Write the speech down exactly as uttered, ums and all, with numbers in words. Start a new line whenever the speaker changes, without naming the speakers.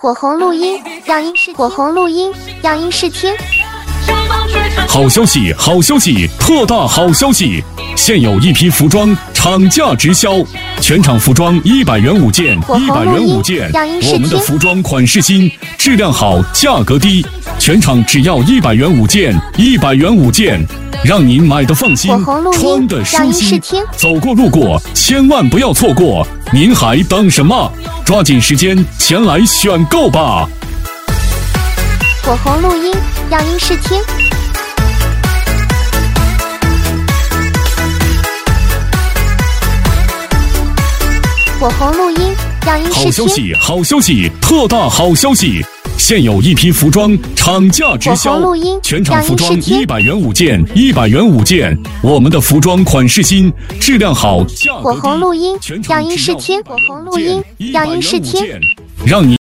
火红录音，让音是火红录音，让音是天。
好消息，好消息，特大好消息！现有一批服装厂价直销，全场服装一百元五件，一百元五件。我们的服装款式新，质量好，价格低，全场只要一百元五件，一百元五件，让您买的放心，穿的舒心。走过路过，千万不要错过！您还等什么？抓紧时间前来选购吧！
火红录音，让音是天。火红录音，让音是天。
好消息，好消息，特大好消息！现有一批服装厂价直销，全场服装一百元五件，一百元五件。我们的服装款式新，质量好，价格低。
火红录音，让音是天。火红录音，让音是天。
让你。